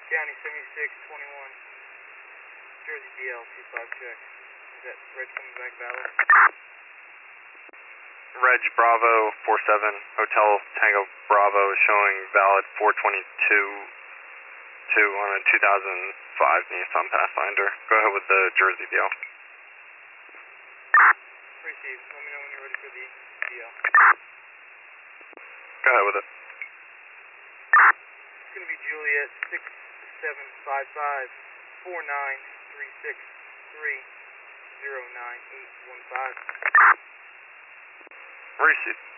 County 7621. Jersey DL 25 check. Is that Reg coming back valid? Reg Bravo 47, Hotel Tango Bravo is showing valid 422 on a 2005 Nissan Pathfinder. Go ahead with the Jersey DL. Received. Let me know when you're ready for the DL. Go ahead with it. It's going to be Juliet 6755 4936309815. Receive.